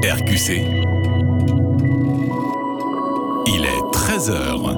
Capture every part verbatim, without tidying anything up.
R Q C, il est treize heures.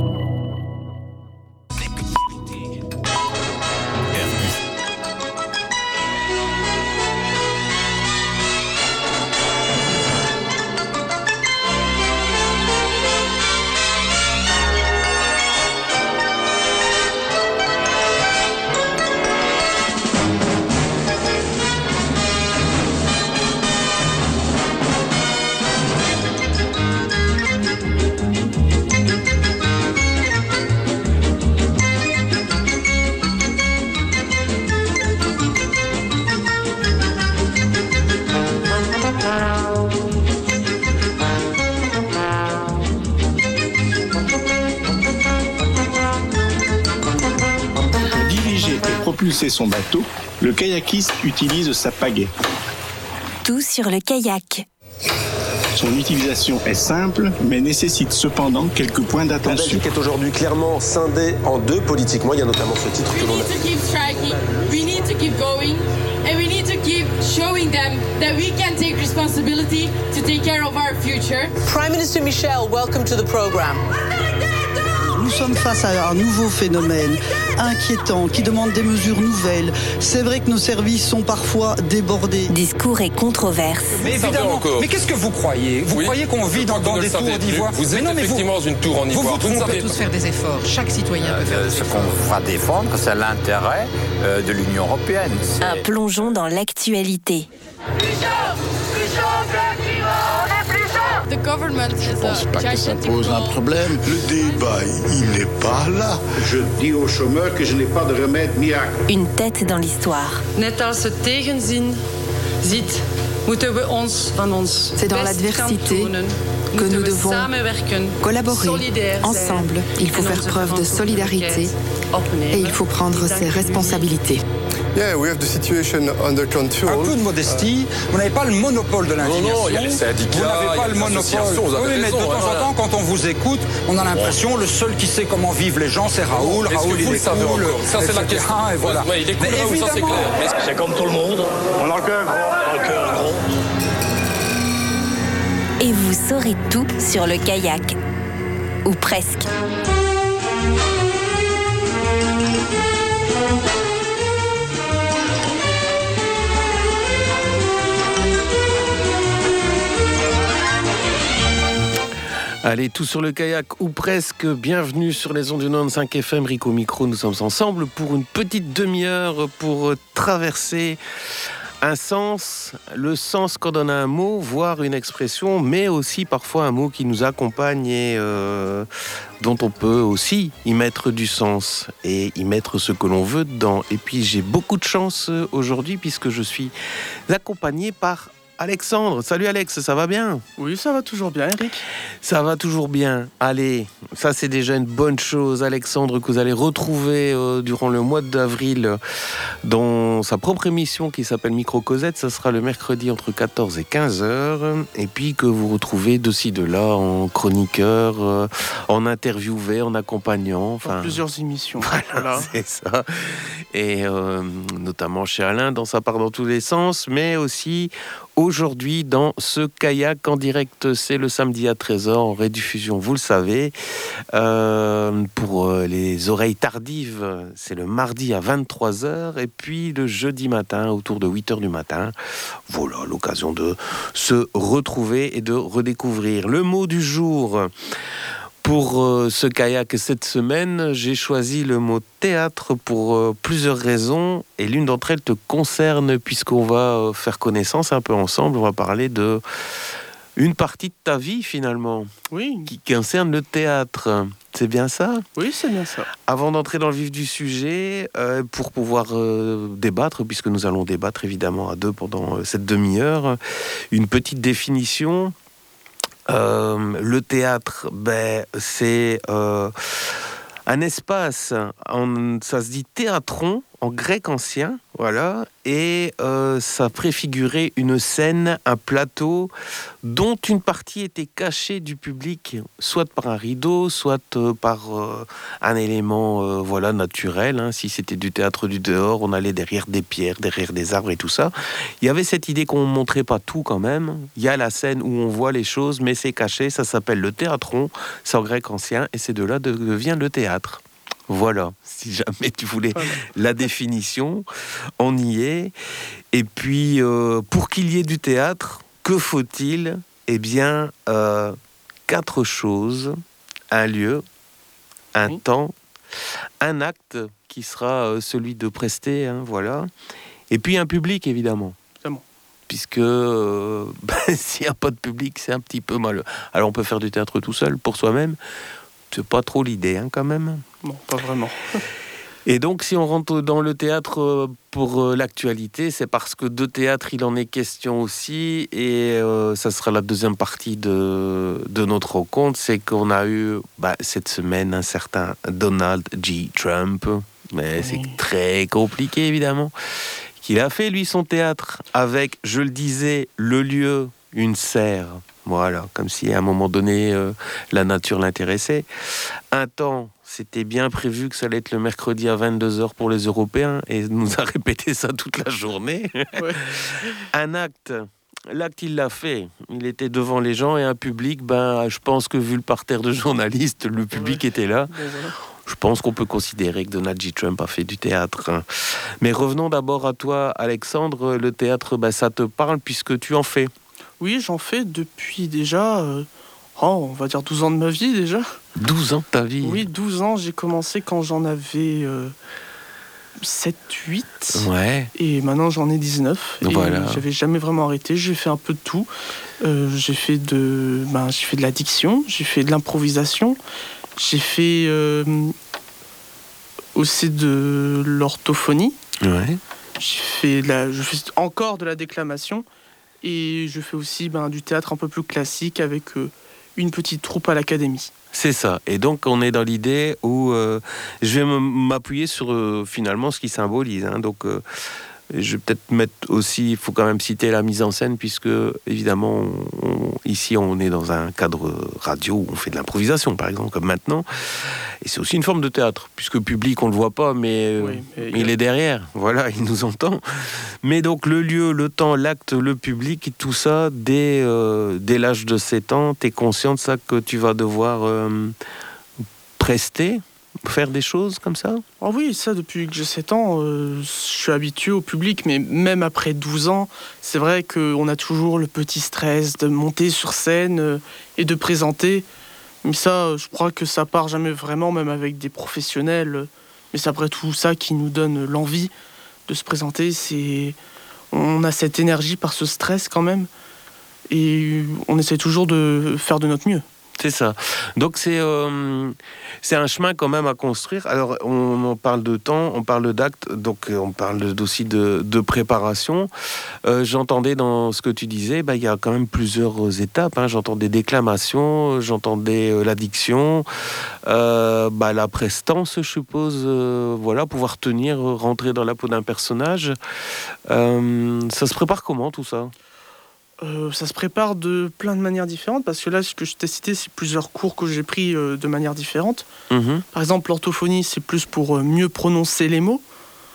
Propulser son bateau, le kayakiste utilise sa pagaie. Tout sur le kayak. Son utilisation est simple, mais nécessite cependant quelques points d'attention. La Belgique est aujourd'hui clairement scindée en deux politiquement. Il y a notamment ce titre que l'on a. We need to keep striking, we need to keep going, and we need to keep showing them that we can take responsibility to take care of our future. Prime Minister Michel, welcome to the program. Nous sommes face à un nouveau phénomène inquiétant qui demande des mesures nouvelles. C'est vrai que nos services sont parfois débordés. Discours et controverses. Mais évidemment, mais qu'est-ce que vous croyez Vous oui. croyez qu'on vit dans, dans des tours d'ivoire? Vous êtes non, effectivement dans une tour en ivoire. Vous, vous, vous on savez... peut tous faire des efforts. Chaque citoyen euh, peut faire des Ce efforts. qu'on va défendre, c'est l'intérêt euh, de l'Union européenne. C'est... Un plongeon dans l'actualité. The government is Je pense pas que ça pose un problème. Le débat, il n'est pas là. Je dis aux chômeurs que je n'ai pas de remède miracle. Une tête dans l'histoire. Net als de tegenzin ziet, moeten we ons van ons C'est dans l'adversité que nous devons collaborer ensemble. Il faut faire preuve de solidarité et il faut prendre ses responsabilités. Yeah, we have the situation under control. Un peu de modestie. Vous n'avez pas le monopole de l'indignation. Non, non, il y a les syndicats, vous n'avez pas le monopole. Oui, mais de temps en temps, quand on vous écoute, on a l'impression que le seul qui sait comment vivent les gens, c'est Raoul. Est-ce Raoul, que vous il le est savez cool. encore? Ça, c'est la question. Et voilà. Ouais, il est cool, Raoul, ça c'est clair. C'est comme tout le monde. On a le cœur gros. On a le cœur gros. Et vous saurez tout sur le kayak. Ou presque. Allez, tout sur le kayak ou presque, bienvenue sur les ondes du quatre-vingt-quinze F M, Rico Micro, nous sommes ensemble pour une petite demi-heure pour traverser un sens, le sens qu'on donne à un mot, voire une expression, mais aussi parfois un mot qui nous accompagne et euh, dont on peut aussi y mettre du sens et y mettre ce que l'on veut dedans. Et puis j'ai beaucoup de chance aujourd'hui puisque je suis accompagné par Alexandre. Salut Alex, ça va bien? Oui, ça va toujours bien, Eric. Ça va toujours bien. Allez, ça c'est déjà une bonne chose. Alexandre, que vous allez retrouver euh, durant le mois d'avril euh, dans sa propre émission qui s'appelle Micro Cosette. Ça sera le mercredi entre quatorze et quinze heures. Et puis que vous retrouvez de-ci de-là en chroniqueur, euh, en interviewé, en accompagnant. Enfin, dans plusieurs émissions. Voilà, voilà. C'est ça. Et euh, notamment chez Alain, dans sa part dans tous les sens, mais aussi aujourd'hui dans ce kayak en direct. C'est le samedi à treize heures en rediffusion, vous le savez. Euh, pour les oreilles tardives, c'est le mardi à vingt-trois heures et puis le jeudi matin autour de huit heures du matin. Voilà l'occasion de se retrouver et de redécouvrir. Le mot du jour pour euh, ce kayak cette semaine, j'ai choisi le mot théâtre pour euh, plusieurs raisons et l'une d'entre elles te concerne puisqu'on va euh, faire connaissance un peu ensemble. On va parler de une partie de ta vie finalement, oui, qui concerne le théâtre. C'est bien ça? Oui, c'est bien ça. Avant d'entrer dans le vif du sujet, euh, pour pouvoir euh, débattre, puisque nous allons débattre évidemment à deux pendant euh, cette demi-heure, une petite définition. Euh, le théâtre, ben, c'est euh, un espace, en, ça se dit théatron en grec ancien, voilà, et euh, ça préfigurait une scène, un plateau, dont une partie était cachée du public, soit par un rideau, soit euh, par euh, un élément euh, voilà, naturel. Hein. Si c'était du théâtre du dehors, on allait derrière des pierres, derrière des arbres et tout ça. Il y avait cette idée qu'on ne montrait pas tout quand même. Il y a la scène où on voit les choses, mais c'est caché, ça s'appelle le théatron, c'est en grec ancien, et c'est de là devient le théâtre. Voilà, si jamais tu voulais voilà. La définition, on y est. Et puis, euh, pour qu'il y ait du théâtre, que faut-il ? Eh bien, euh, quatre choses. Un lieu, un oui. temps, un acte qui sera euh, celui de prester, hein, voilà. Et puis un public, évidemment. Évidemment. Puisque euh, ben, s'il n'y a pas de public, c'est un petit peu mal. Alors, on peut faire du théâtre tout seul, pour soi-même. C'est pas trop l'idée, hein, quand même. Non, pas vraiment. Et donc, si on rentre dans le théâtre pour l'actualité, c'est parce que de théâtre, il en est question aussi. Et euh, ça sera la deuxième partie de, de notre rencontre. C'est qu'on a eu, bah, cette semaine, un certain Donald J. Trump. Mais oui. C'est très compliqué, évidemment. Qu'il a fait, lui, son théâtre avec, je le disais, le lieu, une serre. Voilà, comme si à un moment donné, euh, la nature l'intéressait. Un temps, c'était bien prévu que ça allait être le mercredi à vingt-deux heures pour les Européens, et il nous a répété ça toute la journée. Ouais. Un acte, l'acte, il l'a fait. Il était devant les gens et un public, ben, je pense que vu le parterre de journalistes, le public ouais. était là. Ben voilà. Je pense qu'on peut considérer que Donald J. Trump a fait du théâtre. Mais revenons d'abord à toi, Alexandre. Le théâtre, ben, ça te parle puisque tu en fais. Oui, j'en fais depuis déjà, euh, oh, on va dire douze ans de ma vie déjà. douze ans de ta vie ? Oui, douze ans. J'ai commencé quand j'en avais euh, sept huit. Ouais. Et maintenant, j'en ai dix-neuf. Et voilà. J'avais jamais vraiment arrêté. J'ai fait un peu de tout. Euh, j'ai fait de, ben, j'ai fait de la diction, j'ai fait de l'improvisation, j'ai fait euh, aussi de l'orthophonie. Ouais. J'ai fait de la, je fais encore de la déclamation. Et je fais aussi ben, du théâtre un peu plus classique avec euh, une petite troupe à l'académie. C'est ça. Et donc, on est dans l'idée où euh, je vais m'appuyer sur euh, finalement ce qui symbolise. Hein. Donc, euh, je vais peut-être mettre aussi, il faut quand même citer la mise en scène, puisque évidemment, on, ici, on est dans un cadre radio où on fait de l'improvisation, par exemple, comme maintenant. Et c'est aussi une forme de théâtre, puisque le public, on ne le voit pas, mais, oui, mais il, il est derrière. Voilà, il nous entend. Mais donc, le lieu, le temps, l'acte, le public, tout ça, dès, euh, dès l'âge de sept ans, tu es conscient de ça que tu vas devoir euh, prester, faire des choses comme ça ? Oh oui, ça, depuis que j'ai sept ans, euh, je suis habitué au public, mais même après douze ans, c'est vrai qu'on a toujours le petit stress de monter sur scène euh, et de présenter. Mais ça, je crois que ça part jamais vraiment, même avec des professionnels. Mais c'est après tout ça qui nous donne l'envie de se présenter. C'est... On a cette énergie par ce stress quand même. Et on essaie toujours de faire de notre mieux. C'est ça. Donc c'est euh, c'est un chemin quand même à construire. Alors on, on parle de temps, on parle d'actes, donc on parle aussi de, de préparation. Euh, j'entendais dans ce que tu disais, bah, il y a quand même plusieurs étapes. Hein. J'entendais déclamation, j'entendais euh, la diction, euh, bah, la prestance, je suppose. Euh, voilà, pouvoir tenir, rentrer dans la peau d'un personnage. Euh, ça se prépare comment tout ça ? Euh, ça se prépare de plein de manières différentes, parce que là, ce que je t'ai cité, c'est plusieurs cours que j'ai pris euh, de manière différente. Mmh. Par exemple, l'orthophonie, c'est plus pour euh, mieux prononcer les mots.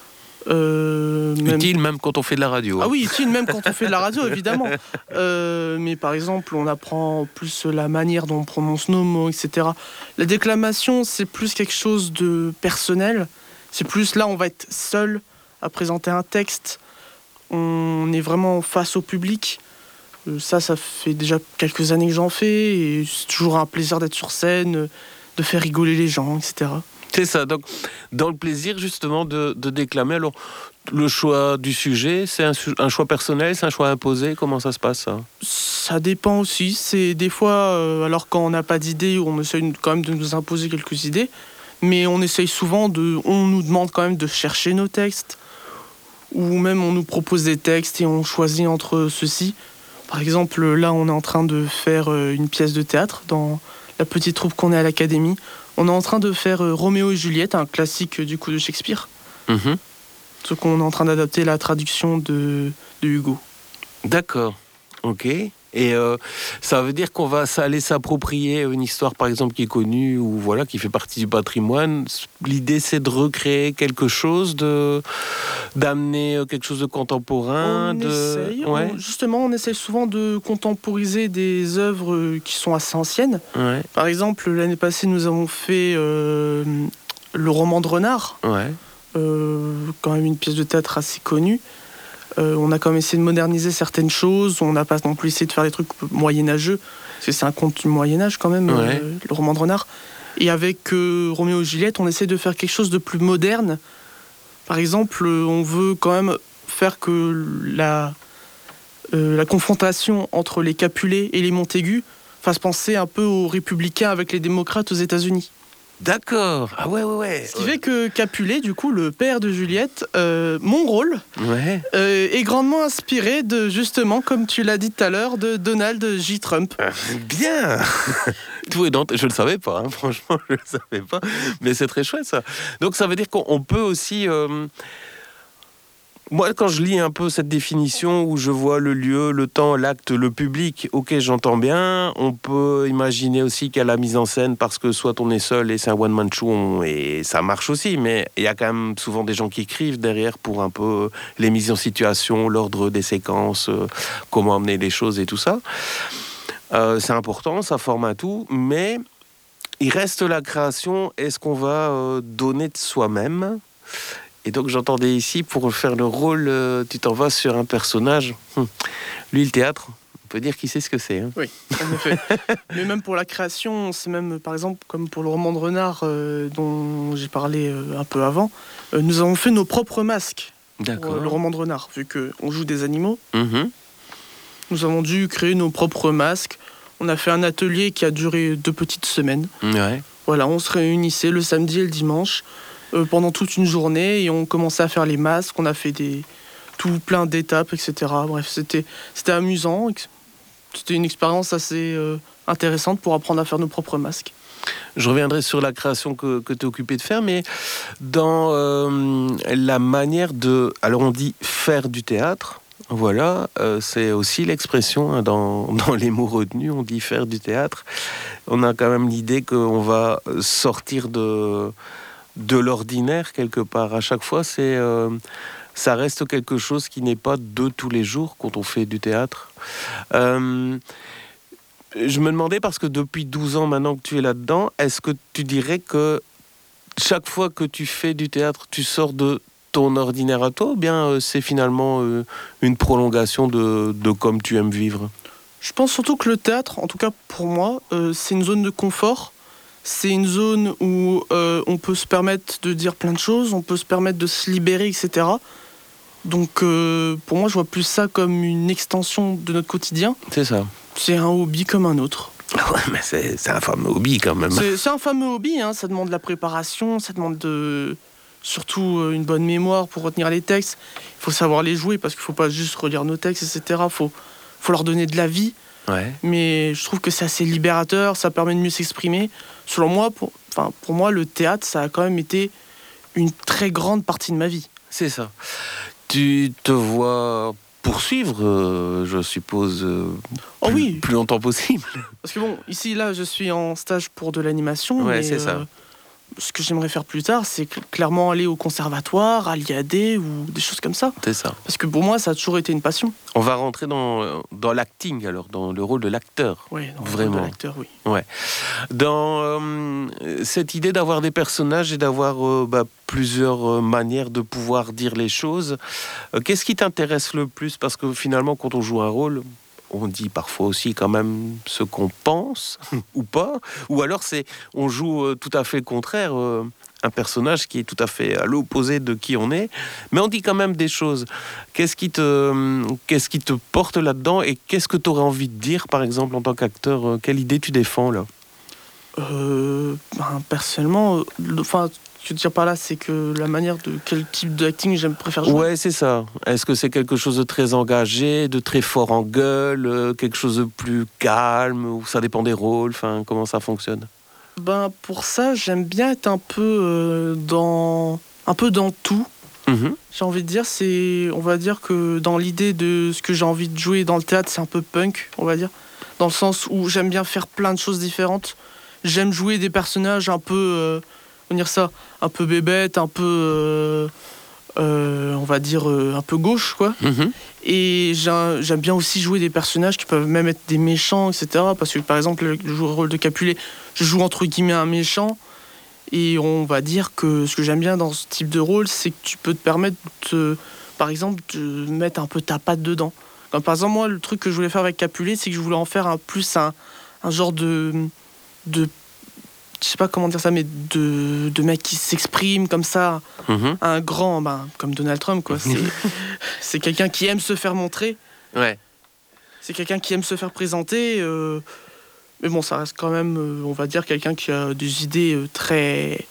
Euh, même... Utile même quand on fait de la radio. Ah oui, utile même quand on fait de la radio, évidemment. Euh, mais par exemple, on apprend plus la manière dont on prononce nos mots, et cetera. La déclamation, c'est plus quelque chose de personnel. C'est plus là, on va être seul à présenter un texte. On est vraiment face au public. Ça, ça fait déjà quelques années que j'en fais, et c'est toujours un plaisir d'être sur scène, de faire rigoler les gens, et cetera. C'est ça, donc dans le plaisir justement de, de déclamer. Alors, le choix du sujet, c'est un, un choix personnel, c'est un choix imposé, comment ça se passe ça ? Ça dépend aussi, c'est des fois, euh, alors quand on n'a pas d'idée, on essaye quand même de nous imposer quelques idées, mais on essaye souvent de, on nous demande quand même de chercher nos textes, ou même on nous propose des textes et on choisit entre ceux-ci. Par exemple, là, on est en train de faire une pièce de théâtre dans la petite troupe qu'on est à l'académie. On est en train de faire Roméo et Juliette, un classique du coup de Shakespeare. Mmh. ce qu'on est en train d'adapter la traduction de, de Hugo. D'accord, ok. Et euh, ça veut dire qu'on va aller s'approprier une histoire, par exemple, qui est connue ou voilà, qui fait partie du patrimoine. L'idée, c'est de recréer quelque chose, de d'amener quelque chose de contemporain. On de... essaye. Ouais. On, justement, on essaye souvent de contemporiser des œuvres qui sont assez anciennes. Ouais. Par exemple, l'année passée, nous avons fait euh, le roman de Renard. Ouais. Euh, quand même une pièce de théâtre assez connue. Euh, on a quand même essayé de moderniser certaines choses. On n'a pas non plus essayé de faire des trucs moyenâgeux, parce que c'est un conte du Moyen-Âge quand même, ouais. euh, le roman de Renard. Et avec euh, Roméo et Juliette, on essaie de faire quelque chose de plus moderne. Par exemple, euh, on veut quand même faire que la, euh, la confrontation entre les Capulet et les Montaigu fasse penser un peu aux républicains avec les démocrates aux États-Unis. D'accord. Ah ouais, ouais, ouais. Ce qui fait que Capulet, du coup, le père de Juliette, euh, mon rôle, ouais. euh, est grandement inspiré de, justement, comme tu l'as dit tout à l'heure, de Donald J. Trump. Ah, bien. Tout est dans... Je ne le savais pas, hein. Franchement, je ne le savais pas. Mais c'est très chouette, ça. Donc, ça veut dire qu'on peut aussi... Euh... Moi, quand je lis un peu cette définition où je vois le lieu, le temps, l'acte, le public, ok, j'entends bien. On peut imaginer aussi qu'il y a la mise en scène parce que soit on est seul et c'est un one-man show on, et ça marche aussi, mais il y a quand même souvent des gens qui écrivent derrière pour un peu les mises en situation, l'ordre des séquences, euh, comment amener les choses et tout ça. Euh, c'est important, ça forme un tout, mais il reste la création. Est-ce qu'on va euh, donner de soi-même ? Et donc j'entendais ici, pour faire le rôle, euh, tu t'en vas sur un personnage. Hum. Lui, le théâtre, on peut dire qu'il sait ce que c'est. Hein. Oui, en effet. Mais même pour la création, c'est même, par exemple, comme pour le roman de Renard euh, dont j'ai parlé euh, un peu avant, euh, nous avons fait nos propres masques. D'accord. Pour euh, le roman de Renard, vu qu'on joue des animaux. Mmh. Nous avons dû créer nos propres masques. On a fait un atelier qui a duré deux petites semaines. Ouais. Voilà, on se réunissait le samedi et le dimanche. Euh, pendant toute une journée et on commençait à faire les masques, on a fait des, tout plein d'étapes, et cetera. Bref, c'était, c'était amusant, c'était une expérience assez euh, intéressante pour apprendre à faire nos propres masques. Je reviendrai sur la création que, que tu es occupé de faire, mais dans euh, la manière de... Alors on dit faire du théâtre, voilà, euh, c'est aussi l'expression, hein, dans, dans les mots retenus, on dit faire du théâtre. On a quand même l'idée qu'on va sortir de... de l'ordinaire quelque part. À chaque fois, c'est, euh, ça reste quelque chose qui n'est pas de tous les jours quand on fait du théâtre. Euh, je me demandais, parce que depuis douze ans maintenant que tu es là-dedans, est-ce que tu dirais que chaque fois que tu fais du théâtre, tu sors de ton ordinaire à toi, ou bien euh, c'est finalement euh, une prolongation de, de comme tu aimes vivre ? Je pense surtout que le théâtre, en tout cas pour moi, euh, c'est une zone de confort. C'est une zone où euh, on peut se permettre de dire plein de choses, on peut se permettre de se libérer, et cetera. Donc euh, pour moi, je vois plus ça comme une extension de notre quotidien. C'est ça. C'est un hobby comme un autre. Ouais, mais c'est, c'est un fameux hobby quand même. C'est, c'est un fameux hobby, hein. Ça demande de la préparation, ça demande de... surtout euh, une bonne mémoire pour retenir les textes. Il faut savoir les jouer parce qu'il ne faut pas juste relire nos textes, et cetera. Il faut, faut leur donner de la vie. Ouais. Mais je trouve que c'est assez libérateur, ça permet de mieux s'exprimer. Selon moi, pour, enfin, pour moi, le théâtre, ça a quand même été une très grande partie de ma vie. C'est ça. Tu te vois poursuivre, euh, je suppose, euh, oh plus, oui. plus longtemps possible. Parce que bon, ici, là, je suis en stage pour de l'animation. Ouais, mais, c'est ça. Euh, ce que j'aimerais faire plus tard, c'est clairement aller au conservatoire, à l'I A D ou des choses comme ça. C'est ça. Parce que pour moi, ça a toujours été une passion. On va rentrer dans, dans l'acting, alors, dans le rôle de l'acteur. Oui, dans Vraiment. le rôle de l'acteur, oui. Ouais. Dans euh, cette idée d'avoir des personnages et d'avoir euh, bah, plusieurs euh, manières de pouvoir dire les choses, euh, qu'est-ce qui t'intéresse le plus ? Parce que finalement, quand on joue un rôle... on dit parfois aussi quand même ce qu'on pense, ou pas. Ou alors c'est, on joue euh, tout à fait le contraire, euh, un personnage qui est tout à fait à l'opposé de qui on est, mais on dit quand même des choses. Qu'est-ce qui te, euh, qu'est-ce qui te porte là-dedans et qu'est-ce que tu aurais envie de dire, par exemple, en tant qu'acteur euh, quelle idée tu défends, là ? euh, ben, Personnellement, euh, enfin... Ce que je veux dire par là, c'est que la manière de quel type d'acting j'aime préfère jouer. Ouais, c'est ça. Est-ce que c'est quelque chose de très engagé, de très fort en gueule, euh, quelque chose de plus calme, ou ça dépend des rôles, enfin, comment ça fonctionne ? Ben pour ça, j'aime bien être un peu euh, dans un peu dans tout. Mmh. J'ai envie de dire, c'est, on va dire que dans l'idée de ce que j'ai envie de jouer dans le théâtre, c'est un peu punk, on va dire, dans le sens où j'aime bien faire plein de choses différentes. J'aime jouer des personnages un peu, euh, on va dire ça, un peu bébêtes, un peu, euh, euh, on va dire, euh, un peu gauche, quoi. Mmh. Et j'aime bien aussi jouer des personnages qui peuvent même être des méchants, et cetera. Parce que, par exemple, le, le rôle de Capulet, je joue entre guillemets un méchant. Et on va dire que ce que j'aime bien dans ce type de rôle, c'est que tu peux te permettre, de, par exemple, de mettre un peu ta patte dedans. Comme par exemple, moi, le truc que je voulais faire avec Capulet, c'est que je voulais en faire un plus un, un genre de, de... Je sais pas comment dire ça, mais de, de mec qui s'exprime comme ça, mm-hmm. un grand, ben, comme Donald Trump, quoi. C'est, c'est quelqu'un qui aime se faire montrer. Ouais. C'est quelqu'un qui aime se faire présenter... Euh, Mais bon, ça reste quand même, euh, on va dire, quelqu'un qui a des idées euh, très,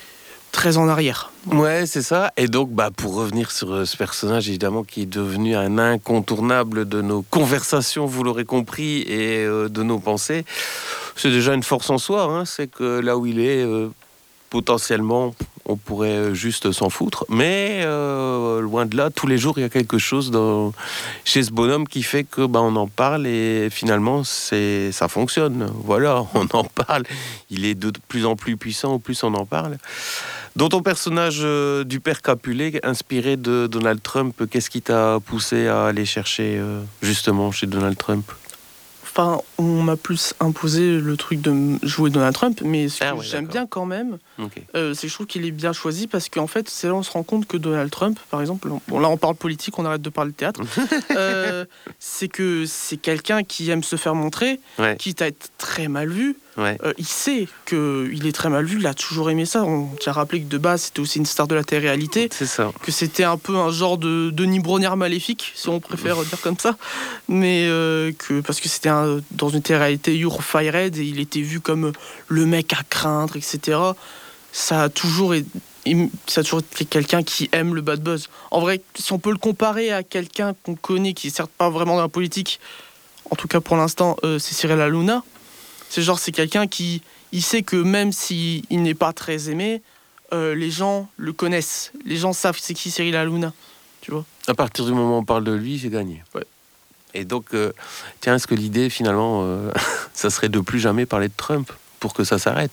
très en arrière. Ouais, c'est ça. Et donc, bah, pour revenir sur euh, ce personnage, évidemment, qui est devenu un incontournable de nos conversations, vous l'aurez compris, et euh, de nos pensées, c'est déjà une force en soi. Hein, c'est que là où il est, euh, potentiellement, on pourrait juste s'en foutre. Mais euh, loin de là, tous les jours, il y a quelque chose dans, chez ce bonhomme qui fait que bah, on en parle et finalement, c'est, ça fonctionne. Voilà, on en parle. Il est de plus en plus puissant au plus on en parle. Dans ton personnage euh, du père Capulet, inspiré de Donald Trump, qu'est-ce qui t'a poussé à aller chercher euh, justement chez Donald Trump ? Enfin, on m'a plus imposé le truc de jouer Donald Trump, mais ce que ah ouais, j'aime d'accord. bien quand même, okay. euh, c'est que je trouve qu'il est bien choisi parce qu'en fait, c'est là où on se rend compte que Donald Trump, par exemple, bon là on parle politique, on arrête de parler de théâtre, euh, c'est que c'est quelqu'un qui aime se faire montrer, ouais. quitte à être très mal vu. Ouais. Euh, il sait qu'il est très mal vu, il a toujours aimé ça. On tient à rappeler que de base, c'était aussi une star de la télé-réalité. C'est ça. Que c'était un peu un genre de Denis Brognard maléfique, si on préfère dire comme ça. Mais euh, que, parce que c'était un, dans une télé-réalité You're Fired et il était vu comme le mec à craindre, et cetera. Ça a toujours été, ça a toujours été quelqu'un qui aime le bad buzz. En vrai, si on peut le comparer à quelqu'un qu'on connaît, qui est certes pas vraiment dans la politique, en tout cas pour l'instant, euh, c'est Cyril Hanouna. C'est genre, c'est quelqu'un qui il sait que même s'il n'est pas très aimé, euh, les gens le connaissent. Les gens savent c'est qui Cyril Hanouna, tu vois. À partir du moment où on parle de lui, c'est gagné. Ouais. Et donc, euh, tiens, est-ce que l'idée, finalement, euh, ça serait de plus jamais parler de Trump pour que ça s'arrête ?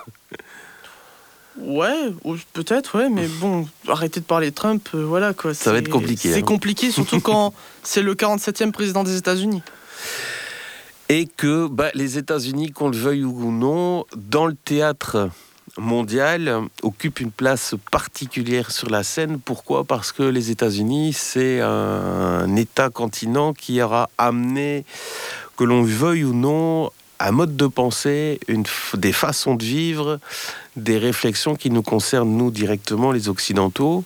Ouais, peut-être, ouais, mais bon, arrêter de parler de Trump, euh, voilà, quoi. Ça va être compliqué. C'est hein. compliqué, surtout quand c'est le quarante-septième président des États-Unis. Et que bah, les États-Unis, qu'on le veuille ou non, dans le théâtre mondial, occupent une place particulière sur la scène. Pourquoi ? Parce que les États-Unis, c'est un État-continent qui aura amené, que l'on veuille ou non, un mode de pensée, une, des façons de vivre, des réflexions qui nous concernent, nous, directement, les Occidentaux.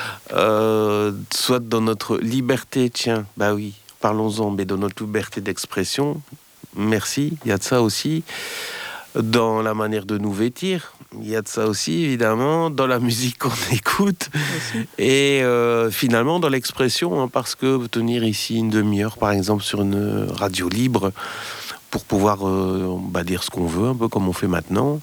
Euh, soit dans notre liberté, tiens, bah oui, parlons-en, mais dans notre liberté d'expression, merci, il y a de ça aussi. Dans la manière de nous vêtir, il y a de ça aussi, évidemment, dans la musique qu'on écoute, merci. Et euh, finalement dans l'expression, hein, parce que tenir ici une demi-heure, par exemple, sur une radio libre, pour pouvoir euh, bah, dire ce qu'on veut, un peu comme on fait maintenant,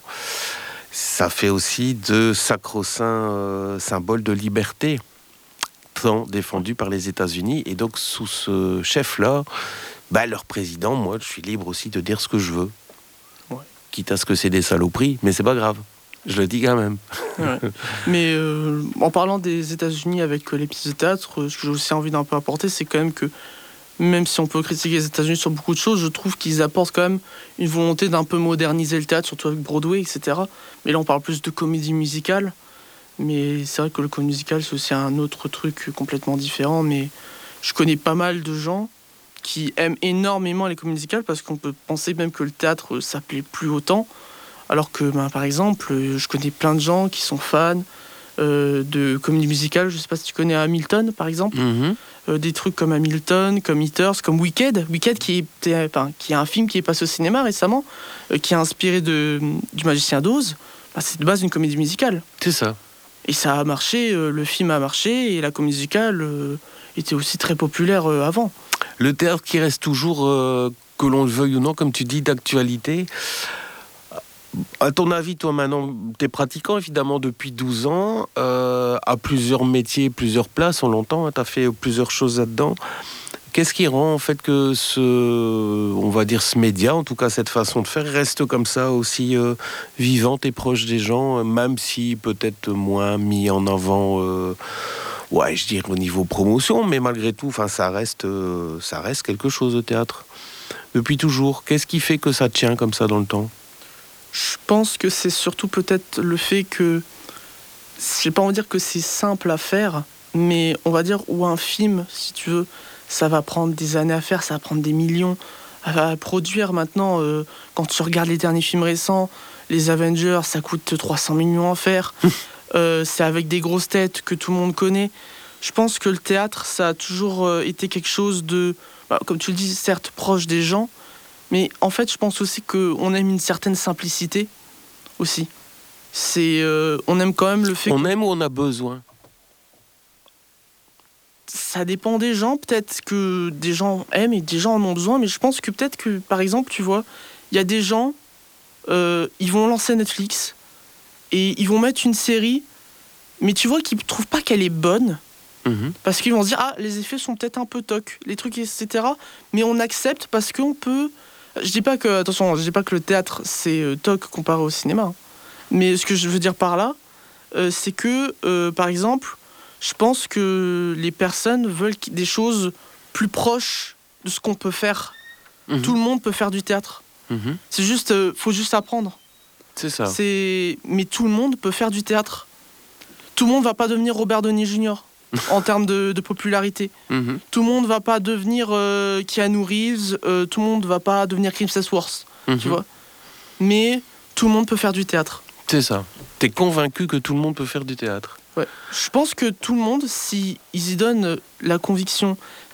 ça fait aussi de sacro-saints euh, symboles de liberté, tant défendus par les États-Unis. Et donc, sous ce chef-là, bah, leur président, moi, je suis libre aussi de dire ce que je veux. Ouais. Quitte à ce que c'est des saloperies, mais c'est pas grave. Je le dis quand même. Ouais. Mais euh, en parlant des États-Unis avec euh, les pièces de théâtre, ce que j'ai aussi envie d'un peu apporter, c'est quand même que même si on peut critiquer les États-Unis sur beaucoup de choses, je trouve qu'ils apportent quand même une volonté d'un peu moderniser le théâtre, surtout avec Broadway, et cetera. Mais là, on parle plus de comédie musicale. Mais c'est vrai que le comédie musicale, c'est aussi un autre truc complètement différent. Mais je connais pas mal de gens qui aiment énormément les comédies musicales parce qu'on peut penser même que le théâtre s'appelait plus autant. Alors que, ben, par exemple, je connais plein de gens qui sont fans euh, de comédie musicale. Je sais pas si tu connais Hamilton, par exemple. Mm-hmm. Euh, des trucs comme Hamilton, comme Heathers, comme Wicked. Wicked, qui est, enfin, qui est un film qui est passé au cinéma récemment, euh, qui est inspiré de, du Magicien d'Oz. Ben, c'est de base une comédie musicale. C'est ça. Et ça a marché, euh, le film a marché, et la comédie musicale euh, était aussi très populaire euh, avant. Le théâtre qui reste toujours, euh, que l'on le veuille ou non, comme tu dis, d'actualité. À ton avis, toi maintenant, tu es pratiquant évidemment depuis douze ans, euh, à plusieurs métiers, plusieurs places, on l'entend, hein, tu as fait plusieurs choses là-dedans. Qu'est-ce qui rend en fait que ce, on va dire ce média, en tout cas cette façon de faire, reste comme ça aussi euh, vivante et proche des gens, même si peut-être moins mis en avant, euh, ouais, je dirais au niveau promotion, mais malgré tout, enfin, ça reste, euh, ça reste quelque chose de théâtre depuis toujours. Qu'est-ce qui fait que ça tient comme ça dans le temps ? Je pense que c'est surtout peut-être le fait que, je vais pas en dire que c'est simple à faire, mais on va dire où un film, si tu veux, ça va prendre des années à faire, ça va prendre des millions à produire maintenant. Euh, quand tu regardes les derniers films récents, les Avengers, ça coûte trois cents millions à faire. euh, c'est avec des grosses têtes que tout le monde connaît. Je pense que le théâtre, ça a toujours euh, été quelque chose de, bah, comme tu le dis, certes proche des gens, mais en fait, je pense aussi qu'on aime une certaine simplicité aussi. C'est, euh, on aime quand même le fait. On aime ou on a besoin ? Ça dépend des gens. Peut-être que des gens aiment et des gens en ont besoin, mais je pense que peut-être que, par exemple, tu vois, il y a des gens, euh, ils vont lancer Netflix et ils vont mettre une série, mais tu vois qu'ils ne trouvent pas qu'elle est bonne. Mmh. Parce qu'ils vont se dire, ah, les effets sont peut-être un peu tocs, les trucs, et cetera. Mais on accepte parce qu'on peut. Je dis pas que, attention, je dis pas que le théâtre c'est euh, toc comparé au cinéma. Hein. Mais ce que je veux dire par là, euh, c'est que, euh, par exemple, je pense que les personnes veulent des choses plus proches de ce qu'on peut faire. Mmh. Tout le monde peut faire du théâtre. Mmh. C'est juste, euh, faut juste apprendre. C'est ça. C'est... Mais tout le monde peut faire du théâtre. Tout le monde va pas devenir Robert Downey junior en termes de, de popularité. Mmh. Tout le monde va pas devenir euh, Keanu Reeves, euh, tout le monde va pas devenir Chris Hemsworth, mmh. tu vois. Mais tout le monde peut faire du théâtre. C'est ça. T'es convaincu que tout le monde peut faire du théâtre ? Ouais. Je pense que tout le monde, si ils y donnent la conviction,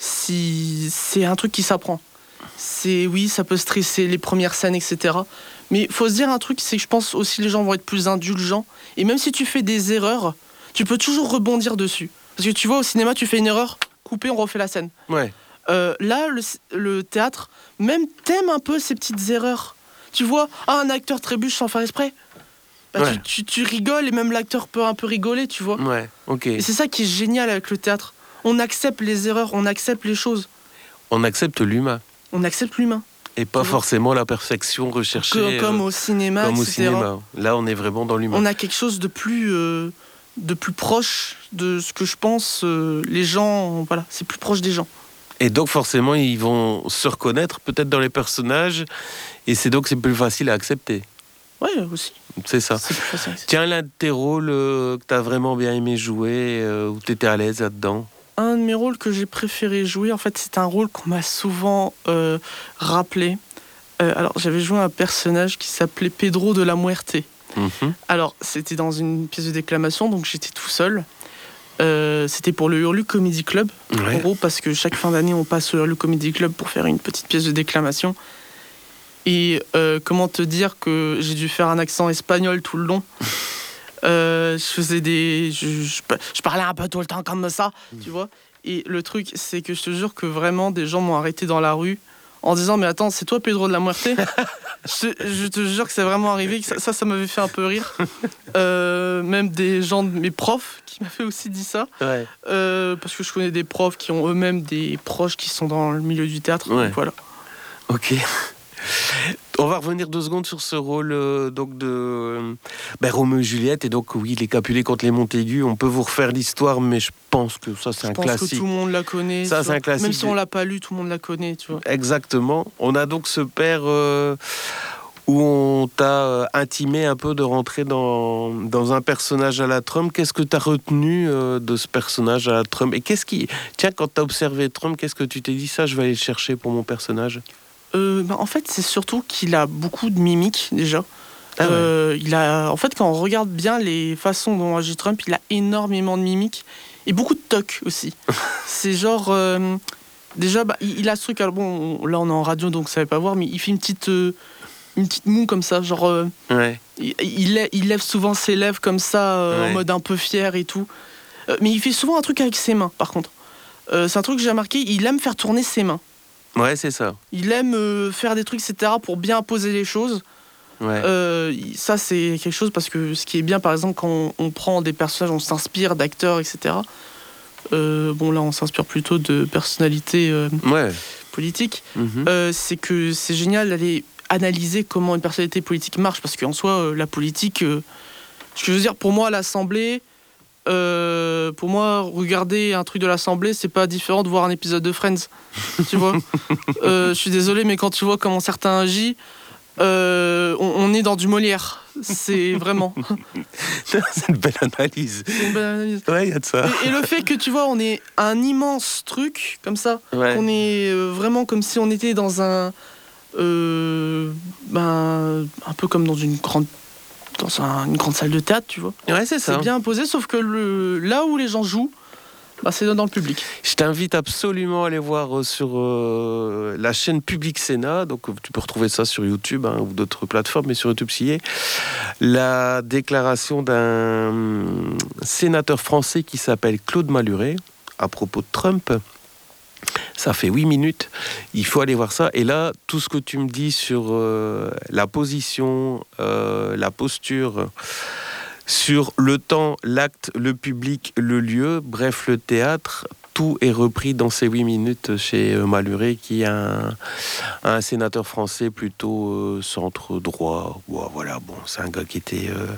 si c'est un truc qui s'apprend. C'est oui, ça peut stresser les premières scènes, et cetera. Mais il faut se dire un truc, c'est que je pense aussi les gens vont être plus indulgents. Et même si tu fais des erreurs, tu peux toujours rebondir dessus. Parce que tu vois, au cinéma, tu fais une erreur, coupé, on refait la scène. Ouais. Euh, là, le, le théâtre, même t'aimes un peu ces petites erreurs. Tu vois, ah, un acteur trébuche sans faire exprès. Bah, ouais. tu, tu, tu rigoles et même l'acteur peut un peu rigoler, tu vois. Ouais, ok. Et c'est ça qui est génial avec le théâtre. On accepte les erreurs, on accepte les choses. On accepte l'humain. On accepte l'humain. Et pas forcément la perfection recherchée. Que, comme au cinéma, comme et cetera. Au cinéma. Là, on est vraiment dans l'humain. On a quelque chose de plus, euh, de plus proche de ce que je pense. Euh, les gens, voilà, c'est plus proche des gens. Et donc forcément, ils vont se reconnaître peut-être dans les personnages. Et c'est donc c'est plus facile à accepter. Ouais, aussi. C'est ça. C'est plus facile. Tiens, l'un de tes rôles euh, que tu as vraiment bien aimé jouer, euh, où tu étais à l'aise là-dedans ? Un de mes rôles que j'ai préféré jouer, en fait, c'est un rôle qu'on m'a souvent euh, rappelé. Euh, alors, j'avais joué un personnage qui s'appelait Pedro de la Muerte. Mm-hmm. Alors, c'était dans une pièce de déclamation, donc j'étais tout seul. Euh, c'était pour le Hurlu Comedy Club, ouais. En gros, parce que chaque fin d'année, on passe au Hurlu Comedy Club pour faire une petite pièce de déclamation. Et euh, comment te dire que j'ai dû faire un accent espagnol tout le long. Euh, je faisais des... Je, je, je parlais un peu tout le temps comme ça, mmh. tu vois. Et le truc, c'est que je te jure que vraiment, des gens m'ont arrêté dans la rue en disant « Mais attends, c'est toi Pedro de la Muerte ?» je, je te jure que c'est vraiment arrivé, que ça, ça, ça m'avait fait un peu rire. Euh, même des gens, mes profs, qui m'avaient aussi dit ça. Ouais. Euh, parce que je connais des profs qui ont eux-mêmes des proches qui sont dans le milieu du théâtre. Ouais. Donc voilà. Ok. On va revenir deux secondes sur ce rôle euh, donc de euh, ben, Roméo et Juliette. Et donc, oui, les Capulet contre les Montaigu. On peut vous refaire l'histoire, mais je pense que ça, c'est je un pense classique. Que tout le monde la connaît. Ça, c'est un classique. Même si on l'a pas lu, tout le monde la connaît, tu vois. Exactement. On a donc ce père euh, où on t'a euh, intimé un peu de rentrer dans, dans un personnage à la Trump. Qu'est-ce que tu as retenu euh, de ce personnage à la Trump ? Et qu'est-ce qui... Tiens, quand tu as observé Trump, qu'est-ce que tu t'es dit ? Ça, je vais aller le chercher pour mon personnage. Euh, bah, en fait, c'est surtout qu'il a beaucoup de mimiques, déjà. Ah ouais. euh, il a, en fait, quand on regarde bien les façons dont agit Trump, il a énormément de mimiques et beaucoup de tocs aussi. C'est genre... Euh, déjà, bah, il, il a ce truc... Alors bon, là, on est en radio, donc ça ne va pas voir, mais il fait une petite, euh, une petite moue comme ça, genre... Euh, ouais. il, il, lève, il lève souvent ses lèvres comme ça, euh, ouais. En mode un peu fier et tout. Euh, mais il fait souvent un truc avec ses mains, par contre. Euh, c'est un truc que j'ai remarqué, il aime faire tourner ses mains. Ouais, c'est ça. Il aime euh, faire des trucs, et cetera, pour bien poser les choses. Ouais. Euh, ça, c'est quelque chose parce que ce qui est bien, par exemple, quand on, on prend des personnages, on s'inspire d'acteurs, et cetera. Euh, bon, là, on s'inspire plutôt de personnalités euh, ouais. politiques. Mm-hmm. Euh, c'est que c'est génial d'aller analyser comment une personnalité politique marche parce qu'en soi, euh, la politique, euh, je veux dire, pour moi, l'Assemblée, euh, pour moi, regarder un truc de l'Assemblée, c'est pas différent de voir un épisode de Friends. Tu vois, euh, je suis désolé, mais quand tu vois comment certains agissent, Euh, on, on est dans du Molière, c'est vraiment. C'est une belle analyse. C'est une belle analyse. Ouais, il y a de ça. Et, et le fait que tu vois, on est un immense truc comme ça, ouais. on est euh, vraiment comme si on était dans un, euh, ben, un peu comme dans une grande, dans un, une grande salle de théâtre, tu vois. Ouais, c'est ça. C'est bien posé, sauf que le, là où les gens jouent. Bah, c'est dans le public. Je t'invite absolument à aller voir sur euh, la chaîne Public Sénat. Donc, tu peux retrouver ça sur YouTube hein, ou d'autres plateformes, mais sur YouTube, s'y est. La déclaration d'un sénateur français qui s'appelle Claude Malhuret à propos de Trump. Ça fait huit minutes. Il faut aller voir ça. Et là, tout ce que tu me dis sur euh, la position, euh, la posture. Sur le temps, l'acte, le public, le lieu, bref, le théâtre, tout est repris dans ces huit minutes chez Malhuret, qui est un, un sénateur français plutôt euh, centre-droit. Bon, voilà, bon, c'est un gars qui était... Euh,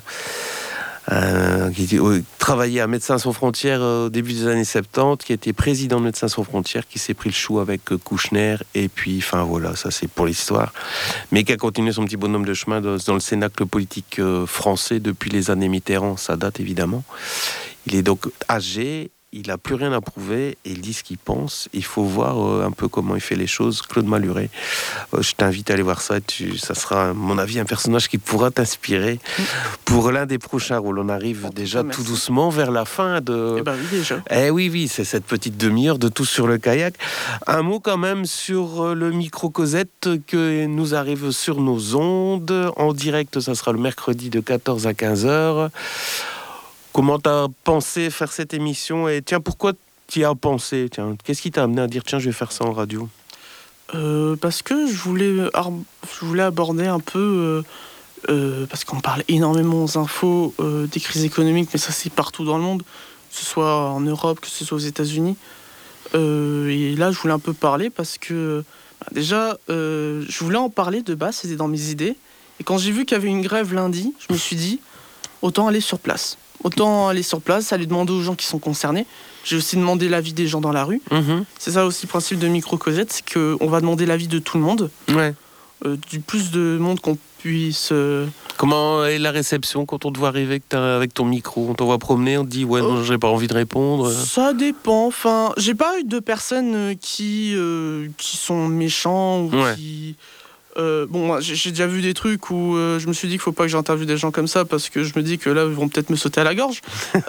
Euh, qui était, euh, travaillait à Médecins sans frontières euh, au début des années soixante-dix, qui était président de Médecins sans frontières, qui s'est pris le chou avec euh, Kouchner, et puis, enfin voilà, ça c'est pour l'histoire, mais qui a continué son petit bonhomme de chemin dans, dans le cénacle politique euh, français depuis les années Mitterrand, ça date évidemment. Il est donc âgé, il n'a plus rien à prouver, et il dit ce qu'il pense. Il faut voir euh, un peu comment il fait les choses. Claude Malhuret, euh, je t'invite à aller voir ça. Tu, ça sera, à mon avis, un personnage qui pourra t'inspirer pour l'un des prochains rôles. On arrive bon, déjà tout doucement vers la fin de... Eh ben oui, déjà. Eh oui, oui, c'est cette petite demi-heure de Tout sur le kayak. Un mot quand même sur le micro Cosette que nous arrive sur nos ondes. En direct, ça sera le mercredi de quatorze à quinze heures. Comment t'as pensé faire cette émission? Et tiens, pourquoi t'y as pensé? Tiens, qu'est-ce qui t'a amené à dire tiens, je vais faire ça en radio? euh, Parce que je voulais, je voulais aborder un peu, euh, euh, parce qu'on parle énormément aux infos euh, des crises économiques, mais ça c'est partout dans le monde, que ce soit en Europe, que ce soit aux États-Unis. Euh, et là, je voulais un peu parler parce que bah, déjà, euh, je voulais en parler de base, c'était dans mes idées. Et quand j'ai vu qu'il y avait une grève lundi, je me suis dit autant aller sur place. Autant aller sur place, aller demander aux gens qui sont concernés. J'ai aussi demandé l'avis des gens dans la rue. Mmh. C'est ça aussi le principe de Micro Cosette, c'est qu'on va demander l'avis de tout le monde. Ouais. Euh, du plus de monde qu'on puisse... Euh... Comment est la réception quand on te voit arriver avec ton micro? On t'en voit promener, on te dit « ouais, non, j'ai pas envie de répondre ». Ça dépend. Enfin, j'ai pas eu de personnes qui, euh, qui sont méchants ou ouais. qui... Euh, bon, j'ai, j'ai déjà vu des trucs où euh, je me suis dit qu'il faut pas que j'interviewe des gens comme ça parce que je me dis que là, ils vont peut-être me sauter à la gorge.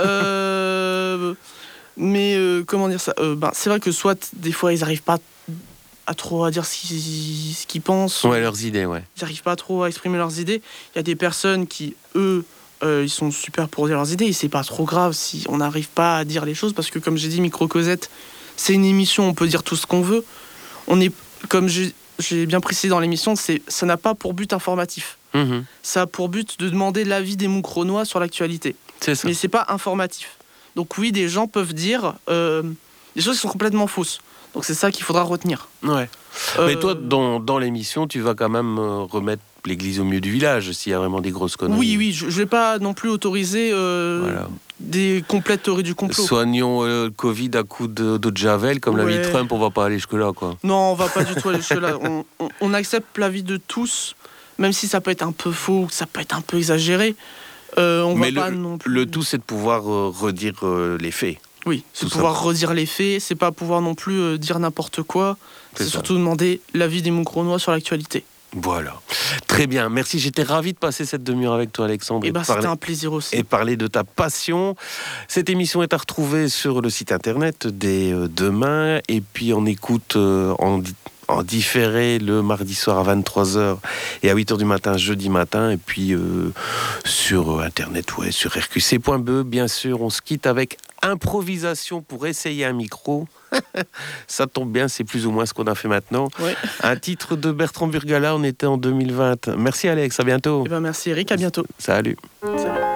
euh, mais euh, comment dire ça euh, ben, c'est vrai que soit des fois, ils n'arrivent pas à trop à dire ce qu'ils, ce qu'ils pensent. Ouais, leurs idées, ouais. Ils n'arrivent pas trop à exprimer leurs idées. Il y a des personnes qui, eux, euh, ils sont super pour dire leurs idées. Et c'est pas trop grave si on n'arrive pas à dire les choses parce que, comme j'ai dit, Micro Cosette, c'est une émission, on peut dire tout ce qu'on veut. On est, comme j'ai J'ai bien précisé dans l'émission, c'est, ça n'a pas pour but informatif. Mmh. Ça a pour but de demander l'avis des Moucronois sur l'actualité. C'est ça. Mais c'est pas informatif. Donc oui, des gens peuvent dire euh, des choses qui sont complètement fausses. Donc c'est ça qu'il faudra retenir. Ouais. Euh... Mais toi, dans, dans l'émission, tu vas quand même euh, remettre l'église au milieu du village s'il y a vraiment des grosses conneries. Oui, oui, je ne vais pas non plus autoriser euh, voilà. des complètes théories du complot. Soignons euh, le Covid à coups de, d'eau de Javel, comme ouais. l'a dit Trump, on va pas aller jusque-là, quoi. Non, on va pas du tout aller jusque-là. On, on, on accepte l'avis de tous, même si ça peut être un peu faux, ça peut être un peu exagéré. Euh, on Mais va le, pas non plus... le tout, c'est de pouvoir euh, redire euh, les faits. Oui, c'est de pouvoir redire les faits, c'est pas pouvoir non plus euh, dire n'importe quoi, c'est, c'est surtout demander l'avis des Moucronois sur l'actualité. Voilà. Très bien. Merci. J'étais ravi de passer cette demi-heure avec toi, Alexandre. Et, et bah, c'était un plaisir aussi. Et parler de ta passion. Cette émission est à retrouver sur le site internet dès euh, demain. Et puis on écoute euh, en, en différé le mardi soir à vingt-trois heures et à huit heures du matin, jeudi matin. Et puis euh, sur internet, ouais, sur r q c point b e, bien sûr. On se quitte avec improvisation pour essayer un micro. Ça tombe bien, c'est plus ou moins ce qu'on a fait maintenant. Ouais. Un titre de Bertrand Burgalat, on était en deux mille vingt. Merci Alex, à bientôt. Eh ben merci Eric, à bientôt. Salut. Salut.